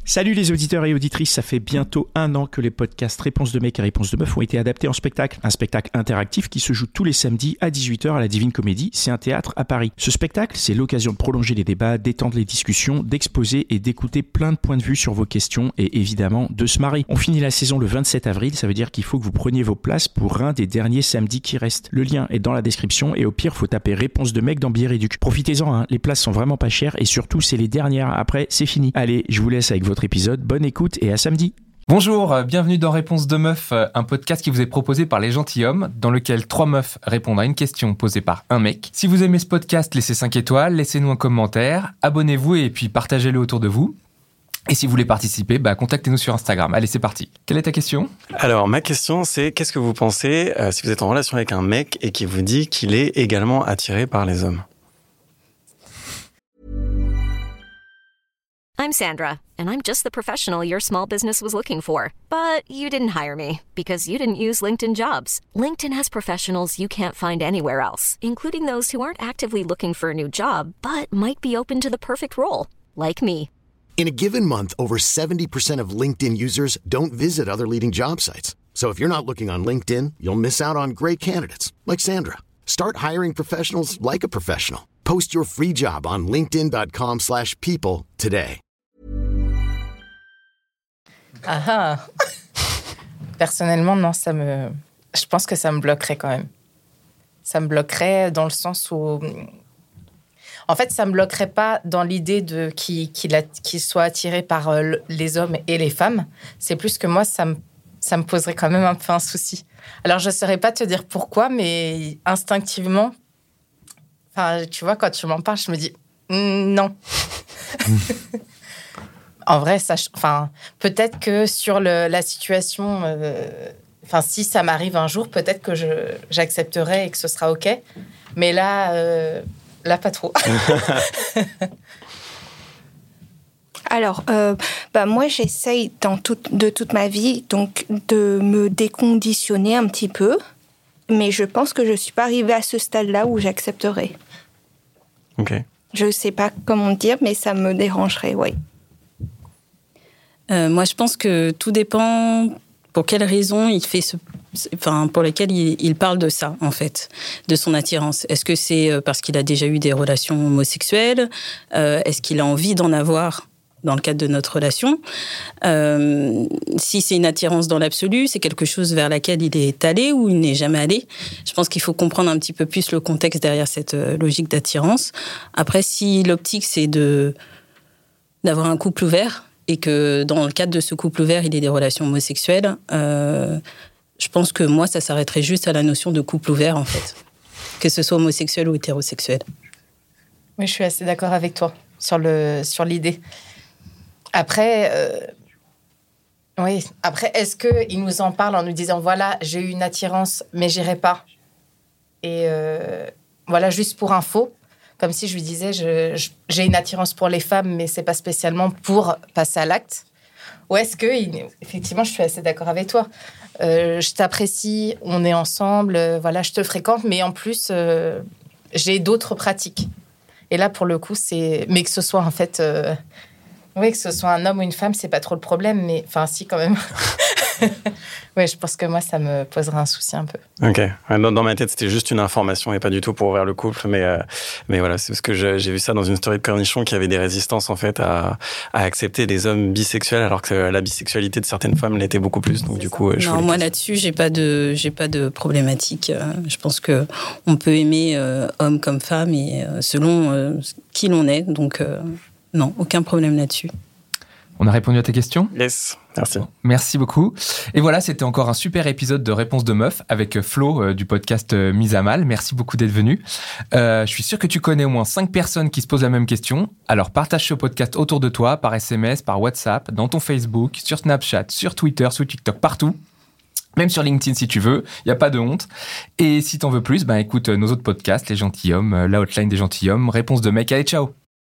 Salut les auditeurs et auditrices, ça fait bientôt 1 an que les podcasts Réponse de mec et Réponse de meuf ont été adaptés en spectacle. Un spectacle interactif qui se joue tous les samedis à 18h à la Divine Comédie, c'est un théâtre à Paris. Ce spectacle, c'est l'occasion de prolonger les débats, d'étendre les discussions, d'exposer et d'écouter plein de points de vue sur vos questions et évidemment de se marrer. On finit la saison le 27 avril, ça veut dire qu'il faut que vous preniez vos places pour un des derniers samedis qui restent. Le lien est dans la description et au pire, faut taper Réponse de mec dans Bière et Duc. Profitez-en, hein, les places sont vraiment pas chères et surtout c'est les dernières, après c'est fini. Allez, je vous laisse avec votre épisode, bonne écoute et à samedi. Bonjour, bienvenue dans Réponse de meuf, un podcast qui vous est proposé par Les Gentilshommes, dans lequel 3 meufs répondent à une question posée par un mec. Si vous aimez ce podcast, laissez 5 étoiles, laissez-nous un commentaire, abonnez-vous et puis partagez-le autour de vous. Et si vous voulez participer, contactez-nous sur Instagram. Allez, c'est parti. Quelle est ta question ? Alors, ma question, c'est qu'est-ce que vous pensez si vous êtes en relation avec un mec et qui vous dit qu'il est également attiré par les hommes ? I'm Sandra, and I'm just the professional your small business was looking for. But you didn't hire me because you didn't use LinkedIn Jobs. LinkedIn has professionals you can't find anywhere else, including those who aren't actively looking for a new job, but might be open to the perfect role, like me. In a given month, over 70% of LinkedIn users don't visit other leading job sites. So if you're not looking on LinkedIn, you'll miss out on great candidates like Sandra. Start hiring professionals like a professional. Post your free job on linkedin.com/people today. Personnellement, non, je pense que ça me bloquerait quand même. Ça me bloquerait dans le sens où... En fait, ça me bloquerait pas dans l'idée qu'il soit attiré par les hommes et les femmes. C'est plus que moi, ça me poserait quand même un peu un souci. Alors, je ne saurais pas te dire pourquoi, mais instinctivement, tu vois, quand tu m'en parles, je me dis non. En vrai, peut-être que sur la situation, si ça m'arrive un jour, peut-être que j'accepterai et que ce sera OK. Mais là, pas trop. Alors, moi, j'essaye de toute ma vie donc de me déconditionner un petit peu, mais je pense que je ne suis pas arrivée à ce stade-là où j'accepterai. Ok. Je ne sais pas comment dire, mais ça me dérangerait, oui. Moi, je pense que tout dépend pour quelles raisons il fait pour lesquelles il parle de ça, en fait, de son attirance. Est-ce que c'est parce qu'il a déjà eu des relations homosexuelles ? Est-ce qu'il a envie d'en avoir dans le cadre de notre relation ? Si c'est une attirance dans l'absolu, c'est quelque chose vers laquelle il est allé ou il n'est jamais allé. Je pense qu'il faut comprendre un petit peu plus le contexte derrière cette logique d'attirance. Après, si l'optique, c'est d'avoir un couple ouvert et que dans le cadre de ce couple ouvert, il ait des relations homosexuelles, je pense que moi, ça s'arrêterait juste à la notion de couple ouvert, en fait. Que ce soit homosexuel ou hétérosexuel. Oui, je suis assez d'accord avec toi sur l'idée. Après, est-ce qu'il nous en parle en nous disant, voilà, j'ai eu une attirance, mais j'irai pas. Et voilà, juste pour info, comme si je lui disais, j'ai une attirance pour les femmes, mais c'est pas spécialement pour passer à l'acte. Ou est-ce que, effectivement, je suis assez d'accord avec toi. Je t'apprécie, on est ensemble, je te fréquente, mais en plus, j'ai d'autres pratiques. Et là, pour le coup, mais que ce soit en fait... que ce soit un homme ou une femme, c'est pas trop le problème, mais... si, quand même. Oui, je pense que moi, ça me poserait un souci un peu. Ok. Dans ma tête, c'était juste une information et pas du tout pour ouvrir le couple. Mais voilà, c'est parce que j'ai vu ça dans une story de Cornichon qui avait des résistances, en fait, à accepter des hommes bisexuels, alors que la bisexualité de certaines femmes l'était beaucoup plus. Donc, du coup, moi, là-dessus, j'ai pas de problématique. Je pense qu'on peut aimer homme comme femme et selon qui l'on est. Donc, non, aucun problème là-dessus. On a répondu à tes questions ? Yes, merci. Merci beaucoup. Et voilà, c'était encore un super épisode de Réponse de meuf avec Flo du podcast Mise à Mal. Merci beaucoup d'être venu. Je suis sûr que tu connais au moins 5 personnes qui se posent la même question. Alors partage ce podcast autour de toi, par SMS, par WhatsApp, dans ton Facebook, sur Snapchat, sur Twitter, sur TikTok, partout. Même sur LinkedIn si tu veux, il n'y a pas de honte. Et si t'en veux plus, écoute nos autres podcasts, Les Gentilshommes, la hotline des Gentilshommes, Réponse de mec. Allez, ciao!